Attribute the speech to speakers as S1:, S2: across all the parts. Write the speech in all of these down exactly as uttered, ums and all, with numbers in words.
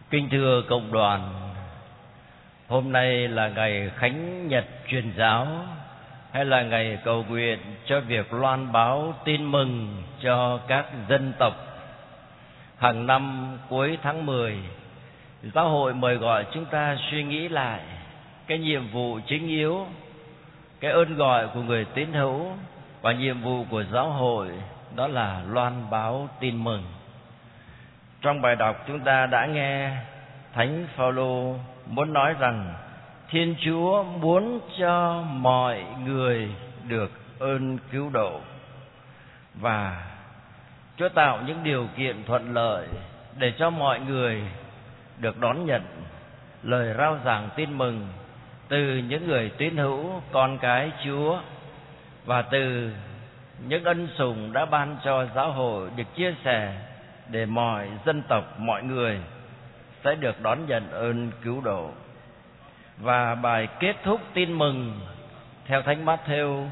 S1: Kính thưa cộng đoàn, hôm nay là ngày Khánh Nhật Truyền giáo hay là ngày cầu nguyện cho việc loan báo tin mừng cho các dân tộc. Hàng năm cuối tháng mười, giáo hội mời gọi chúng ta suy nghĩ lại cái nhiệm vụ chính yếu, cái ơn gọi của người tín hữu và nhiệm vụ của giáo hội, đó là loan báo tin mừng. Trong bài đọc chúng ta đã nghe Thánh Phaolô muốn nói rằng Thiên Chúa muốn cho mọi người được ơn cứu độ, và Chúa tạo những điều kiện thuận lợi để cho mọi người được đón nhận lời rao giảng tin mừng từ những người tín hữu con cái Chúa, và từ những ân sủng đã ban cho giáo hội được chia sẻ để mọi dân tộc, mọi người sẽ được đón nhận ơn cứu độ. Và bài kết thúc tin mừng theo Thánh Mát-thêu,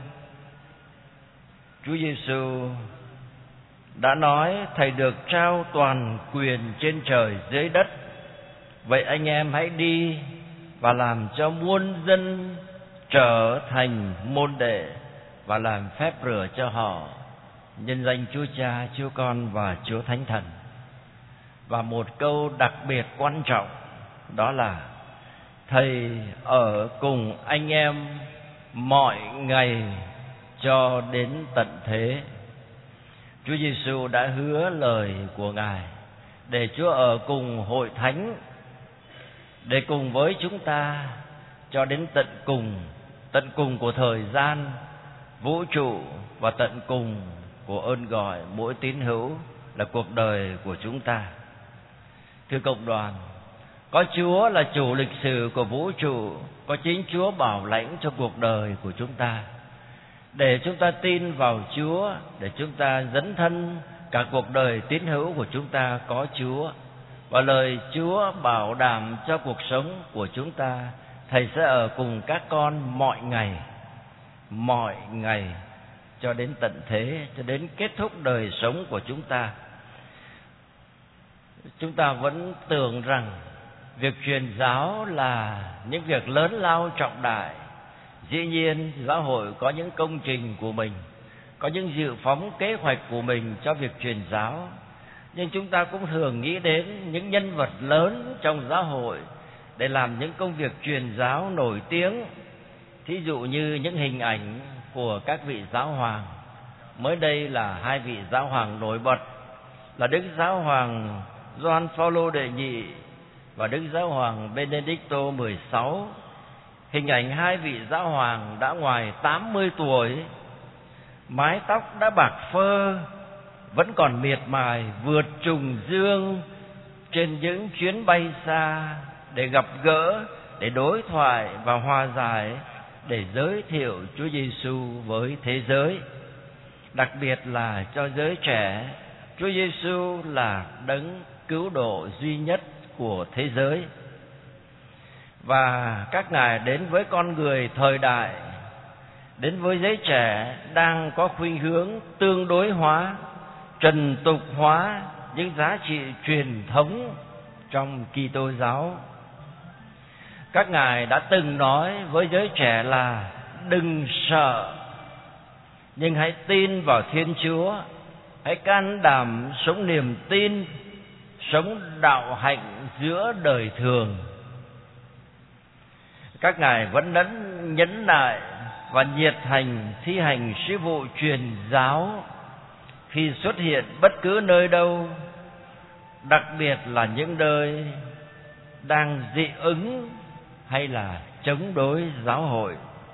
S1: Chúa Giêsu đã nói: Thầy được trao toàn quyền trên trời dưới đất, vậy anh em hãy đi và làm cho muôn dân trở thành môn đệ, và làm phép rửa cho họ nhân danh Chúa Cha, Chúa Con và Chúa Thánh Thần. Và một câu đặc biệt quan trọng, đó là Thầy ở cùng anh em mọi ngày cho đến tận thế. Chúa Giêsu đã hứa lời của Ngài để Chúa ở cùng hội thánh, để cùng với chúng ta cho đến tận cùng, tận cùng của thời gian, vũ trụ và tận cùng của ơn gọi mỗi tín hữu là cuộc đời của chúng ta. Thưa cộng đoàn, có Chúa là chủ lịch sử của vũ trụ, có chính Chúa bảo lãnh cho cuộc đời của chúng ta. Để chúng ta tin vào Chúa, để chúng ta dấn thân cả cuộc đời tín hữu của chúng ta có Chúa, và lời Chúa bảo đảm cho cuộc sống của chúng ta. Thầy sẽ ở cùng các con mọi ngày, mọi ngày cho đến tận thế, cho đến kết thúc đời sống của chúng ta. Chúng ta vẫn tưởng rằng việc truyền giáo là những việc lớn lao trọng đại. Dĩ nhiên giáo hội có những công trình của mình, có những dự phóng kế hoạch của mình cho việc truyền giáo, nhưng chúng ta cũng thường nghĩ đến những nhân vật lớn trong giáo hội để làm những công việc truyền giáo nổi tiếng. Thí dụ như những hình ảnh của các vị giáo hoàng. Mới đây là hai vị giáo hoàng nổi bật là Đức Giáo hoàng Gioan Phaolô đệ nhị và Đức Giáo hoàng Benedicto mười sáu. Hình ảnh hai vị giáo hoàng đã ngoài tám mươi tuổi, mái tóc đã bạc phơ, vẫn còn miệt mài vượt trùng dương trên những chuyến bay xa để gặp gỡ, để đối thoại và hòa giải, để giới thiệu Chúa Giêsu với thế giới. Đặc biệt là cho giới trẻ, Chúa Giêsu là đấng cứu độ duy nhất của thế giới. Và các ngài đến với con người thời đại, đến với giới trẻ đang có khuynh hướng tương đối hóa, trần tục hóa những giá trị truyền thống trong Kitô giáo. Các ngài đã từng nói với giới trẻ là đừng sợ, nhưng hãy tin vào Thiên Chúa, hãy can đảm sống niềm tin, sống đạo hạnh giữa đời thường. Các ngài vẫn nhẫn nhẫn nại và nhiệt thành thi hành sứ vụ truyền giáo khi xuất hiện bất cứ nơi đâu, đặc biệt là những nơi đang dị ứng hay là chống đối giáo hội.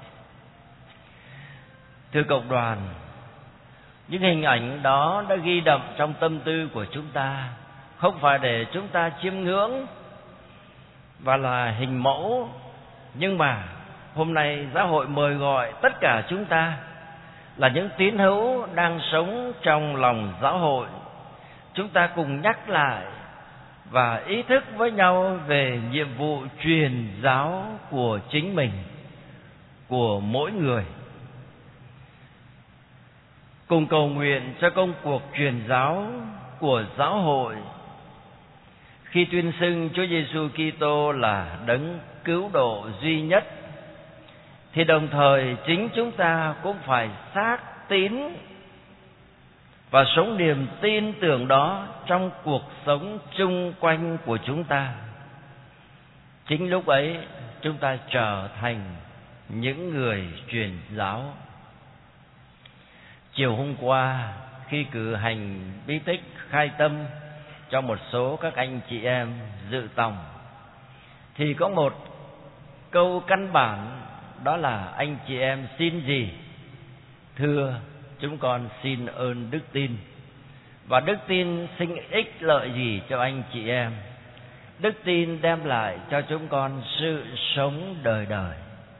S1: Thưa cộng đoàn, những hình ảnh đó đã ghi đậm trong tâm tư của chúng ta, không phải để chúng ta chiêm ngưỡng và là hình mẫu, nhưng mà hôm nay giáo hội mời gọi tất cả chúng ta là những tín hữu đang sống trong lòng giáo hội. Chúng ta cùng nhắc lại và ý thức với nhau về nhiệm vụ truyền giáo của chính mình, của mỗi người. Cùng cầu nguyện cho công cuộc truyền giáo của giáo hội Khi tuyên xưng Chúa Giêsu Kitô là đấng cứu độ duy nhất, thì đồng thời chính chúng ta cũng phải xác tín và sống niềm tin tưởng đó trong cuộc sống chung quanh của chúng ta. Chính lúc ấy chúng ta trở thành những người truyền giáo. Chiều hôm qua, khi cử hành bí tích khai tâm cho một số các anh chị em dự tòng, thì có một câu căn bản, đó là anh chị em xin gì? Thưa, chúng con xin ơn đức tin. Và đức tin sinh ích lợi gì cho anh chị em? Đức tin đem lại cho chúng con sự sống đời đời.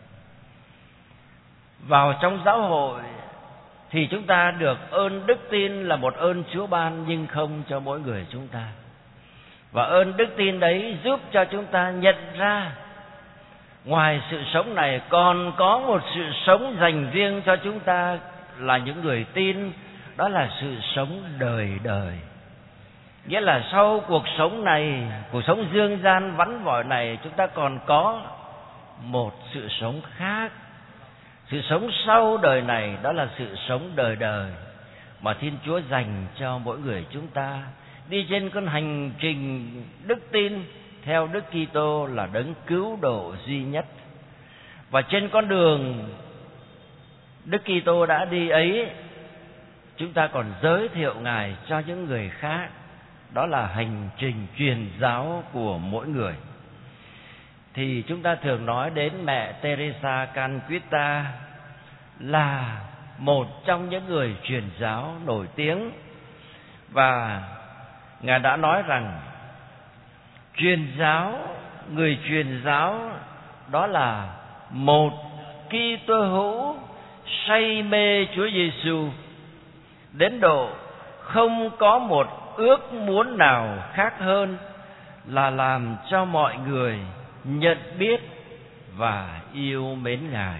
S1: Vào trong giáo hội thì chúng ta được ơn đức tin là một ơn Chúa ban nhưng không cho mỗi người chúng ta. Và ơn đức tin đấy giúp cho chúng ta nhận ra ngoài sự sống này còn có một sự sống dành riêng cho chúng ta là những người tin, đó là sự sống đời đời. Nghĩa là sau cuộc sống này, cuộc sống dương gian vắn vỏi này, chúng ta còn có một sự sống khác. Sự sống sau đời này, đó là sự sống đời đời mà Thiên Chúa dành cho mỗi người chúng ta, đi trên con hành trình đức tin theo Đức Kitô là đấng cứu độ duy nhất. Và trên con đường Đức Kitô đã đi ấy, chúng ta còn giới thiệu Ngài cho những người khác. Đó là hành trình truyền giáo của mỗi người. Thì chúng ta thường nói đến mẹ Teresa Calcutta là một trong những người truyền giáo nổi tiếng. Và Ngài đã nói rằng truyền giáo, người truyền giáo đó là một Kitô hữu say mê Chúa Giêsu đến độ không có một ước muốn nào khác hơn là làm cho mọi người nhận biết và yêu mến Ngài.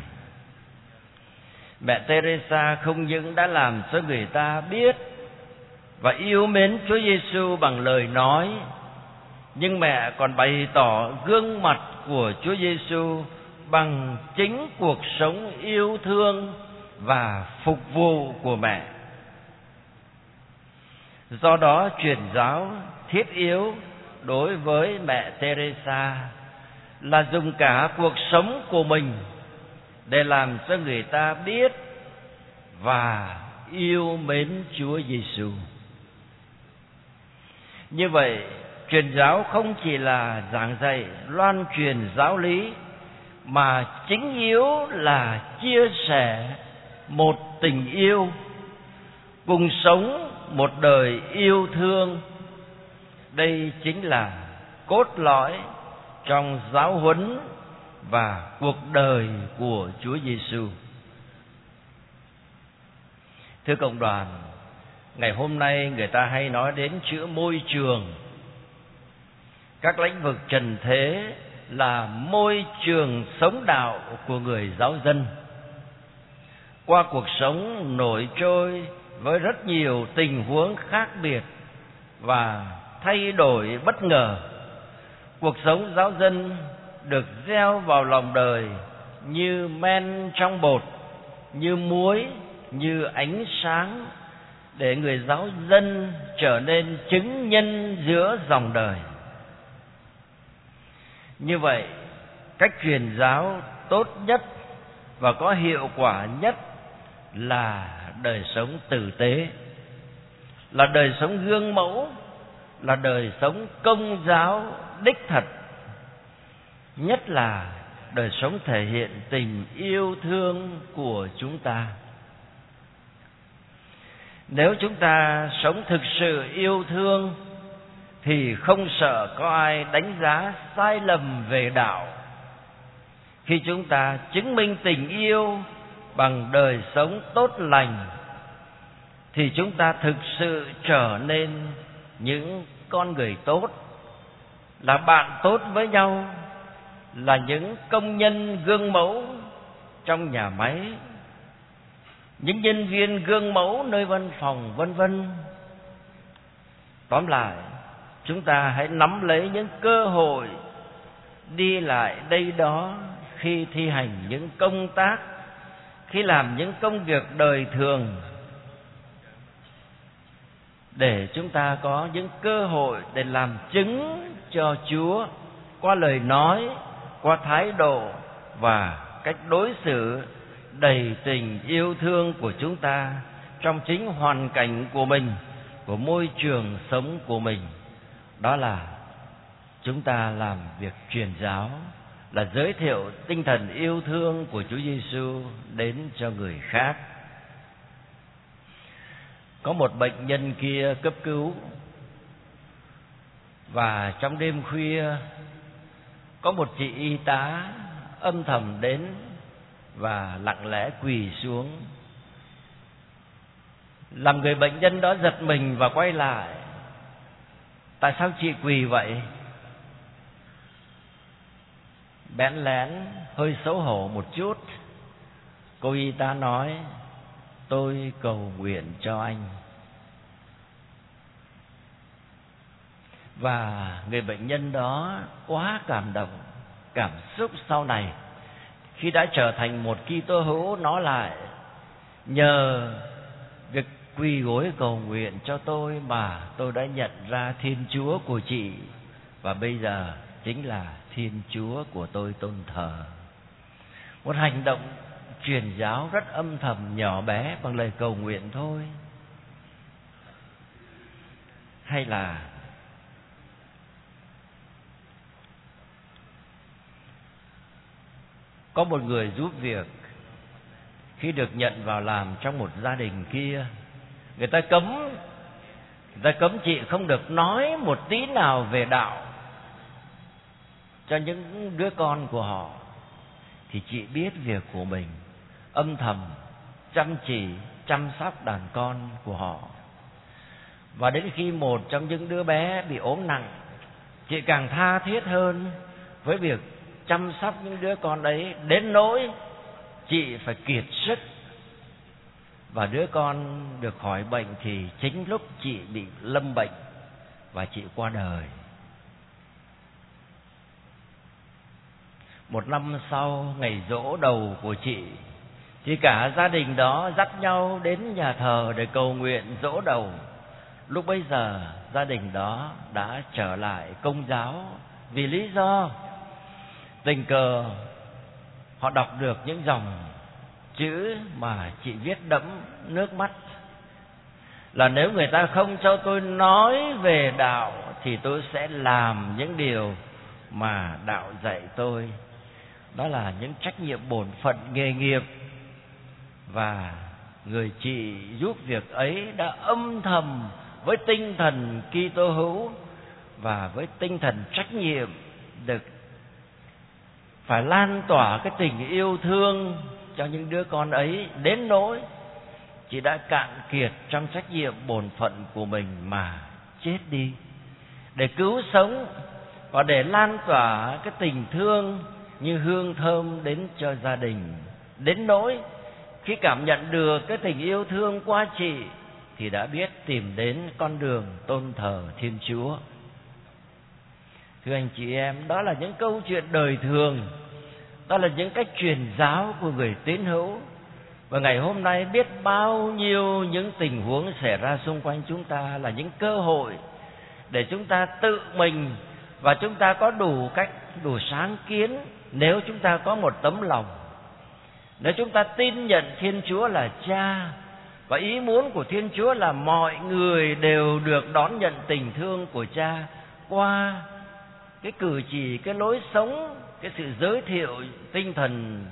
S1: Mẹ Teresa không những đã làm cho người ta biết và yêu mến Chúa Giêsu bằng lời nói, nhưng mẹ còn bày tỏ gương mặt của Chúa Giêsu bằng chính cuộc sống yêu thương và phục vụ của mẹ. Do đó truyền giáo thiết yếu đối với mẹ Teresa là dùng cả cuộc sống của mình để làm cho người ta biết và yêu mến Chúa Giêsu. Như vậy, truyền giáo không chỉ là giảng dạy, loan truyền giáo lý, mà chính yếu là chia sẻ một tình yêu, cùng sống một đời yêu thương. Đây chính là cốt lõi trong giáo huấn và cuộc đời của Chúa Giêsu. Thưa cộng đoàn, ngày hôm nay người ta hay nói đến chữ môi trường. Các lĩnh vực trần thế là môi trường sống đạo của người giáo dân. Qua cuộc sống nổi trôi với rất nhiều tình huống khác biệt và thay đổi bất ngờ, cuộc sống giáo dân được gieo vào lòng đời như men trong bột, như muối, như ánh sáng, để người giáo dân trở nên chứng nhân giữa dòng đời. Như vậy, cách truyền giáo tốt nhất và có hiệu quả nhất là đời sống tử tế, là đời sống gương mẫu, là đời sống công giáo đích thật, nhất là đời sống thể hiện tình yêu thương của chúng ta. Nếu chúng ta sống thực sự yêu thương thì không sợ có ai đánh giá sai lầm về đạo. Khi chúng ta chứng minh tình yêu bằng đời sống tốt lành thì chúng ta thực sự trở nên những con người tốt, là bạn tốt với nhau, là những công nhân gương mẫu trong nhà máy, những nhân viên gương mẫu nơi văn phòng, vân vân. Tóm lại, chúng ta hãy nắm lấy những cơ hội đi lại đây đó khi thi hành những công tác, khi làm những công việc đời thường, để chúng ta có những cơ hội để làm chứng cho Chúa qua lời nói, qua thái độ và cách đối xử đầy tình yêu thương của chúng ta trong chính hoàn cảnh của mình, của môi trường sống của mình. Đó là chúng ta làm việc truyền giáo, là giới thiệu tinh thần yêu thương của Chúa Giêsu đến cho người khác. Có một bệnh nhân kia cấp cứu, và trong đêm khuya có một chị y tá âm thầm đến và lặng lẽ quỳ xuống, làm người bệnh nhân đó giật mình và quay lại. Tại sao chị quỳ vậy? Bẽn lẽn, hơi xấu hổ một chút, cô y tá nói: tôi cầu nguyện cho anh. Và người bệnh nhân đó quá cảm động, cảm xúc sau này khi đã trở thành một Kitô hữu nói lại: nhờ việc quỳ gối cầu nguyện cho tôi mà tôi đã nhận ra Thiên Chúa của chị, và bây giờ chính là Thiên Chúa của tôi tôn thờ. Một hành động truyền giáo rất âm thầm, nhỏ bé, bằng lời cầu nguyện thôi. Hay là có một người giúp việc, khi được nhận vào làm trong một gia đình kia, người ta cấm người ta cấm chị không được nói một tí nào về đạo cho những đứa con của họ. Thì chị biết việc của mình, âm thầm chăm chỉ chăm sóc đàn con của họ. Và đến khi một trong những đứa bé bị ốm nặng, chị càng tha thiết hơn với việc chăm sóc những đứa con ấy, đến nỗi chị phải kiệt sức. Và đứa con được khỏi bệnh thì chính lúc chị bị lâm bệnh và chị qua đời. Một năm sau, ngày giỗ đầu của chị, thì cả gia đình đó dắt nhau đến nhà thờ để cầu nguyện giỗ đầu. Lúc bấy giờ gia đình đó đã trở lại Công giáo, vì lý do tình cờ họ đọc được những dòng chữ mà chị viết đẫm nước mắt, là nếu người ta không cho tôi nói về đạo thì tôi sẽ làm những điều mà đạo dạy tôi. Đó là những trách nhiệm bổn phận nghề nghiệp. Và người chị giúp việc ấy đã âm thầm với tinh thần Kitô hữu và với tinh thần trách nhiệm được phải lan tỏa cái tình yêu thương cho những đứa con ấy, đến nỗi chị đã cạn kiệt trong trách nhiệm bổn phận của mình mà chết đi, để cứu sống và để lan tỏa cái tình thương như hương thơm đến cho gia đình. Đến nỗi khi cảm nhận được cái tình yêu thương qua chị thì đã biết tìm đến con đường tôn thờ Thiên Chúa. Thưa anh chị em, đó là những câu chuyện đời thường, đó là những cách truyền giáo của người tín hữu. Và ngày hôm nay biết bao nhiêu những tình huống xảy ra xung quanh chúng ta là những cơ hội để chúng ta tự mình, và chúng ta có đủ cách, đủ sáng kiến, nếu chúng ta có một tấm lòng, nếu chúng ta tin nhận Thiên Chúa là Cha, và ý muốn của Thiên Chúa là mọi người đều được đón nhận tình thương của Cha qua cái cử chỉ, cái lối sống, cái sự giới thiệu tinh thần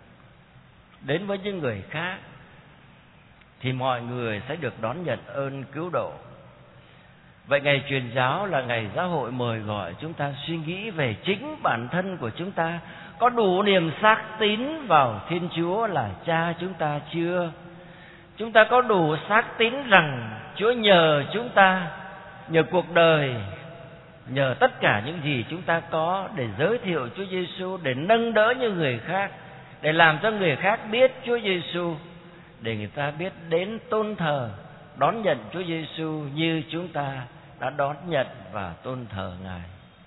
S1: đến với những người khác, thì mọi người sẽ được đón nhận ơn cứu độ. Vậy ngày truyền giáo là ngày giáo hội mời gọi chúng ta suy nghĩ về chính bản thân của chúng ta, có đủ niềm xác tín vào Thiên Chúa là Cha chúng ta chưa? Chúng ta có đủ xác tín rằng Chúa nhờ chúng ta, nhờ cuộc đời, nhờ tất cả những gì chúng ta có để giới thiệu Chúa Giêsu, để nâng đỡ những người khác, để làm cho người khác biết Chúa Giêsu, để người ta biết đến tôn thờ, đón nhận Chúa Giêsu như chúng ta đã đón nhận và tôn thờ Ngài.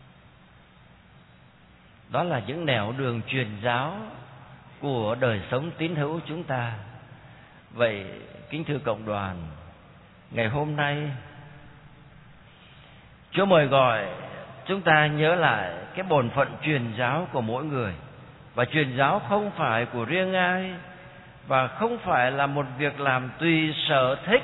S1: Đó là những nẻo đường truyền giáo của đời sống tín hữu chúng ta. Vậy kính thưa cộng đoàn, ngày hôm nay Chúa mời gọi chúng ta nhớ lại cái bổn phận truyền giáo của mỗi người. Và truyền giáo không phải của riêng ai, và không phải là một việc làm tùy sở thích.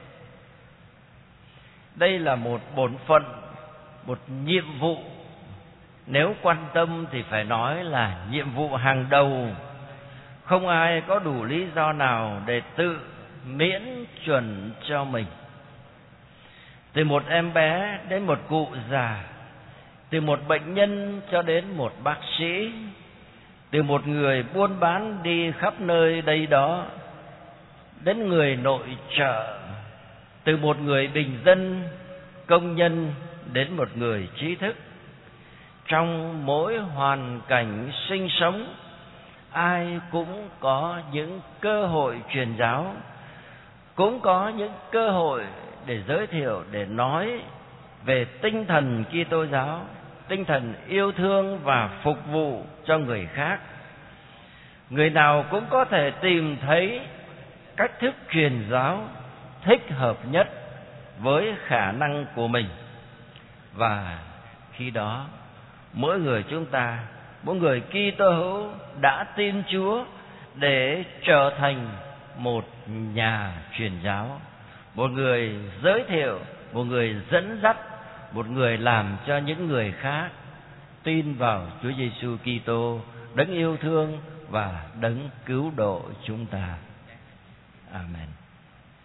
S1: Đây là một bổn phận, một nhiệm vụ. Nếu quan tâm thì phải nói là nhiệm vụ hàng đầu. Không ai có đủ lý do nào để tự miễn chuẩn cho mình. Từ một em bé đến một cụ già, từ một bệnh nhân cho đến một bác sĩ, từ một người buôn bán đi khắp nơi đây đó đến người nội trợ, từ một người bình dân, công nhân đến một người trí thức. Trong mỗi hoàn cảnh sinh sống, ai cũng có những cơ hội truyền giáo, cũng có những cơ hội để giới thiệu, để nói về tinh thần Kitô giáo, tinh thần yêu thương và phục vụ cho người khác. Người nào cũng có thể tìm thấy cách thức truyền giáo thích hợp nhất với khả năng của mình. Và khi đó, mỗi người chúng ta, mỗi người Kitô hữu đã tin Chúa để trở thành một nhà truyền giáo, một người giới thiệu, một người dẫn dắt, một người làm cho những người khác tin vào Chúa Giêsu Kitô, đấng yêu thương và đấng cứu độ chúng ta. Amen.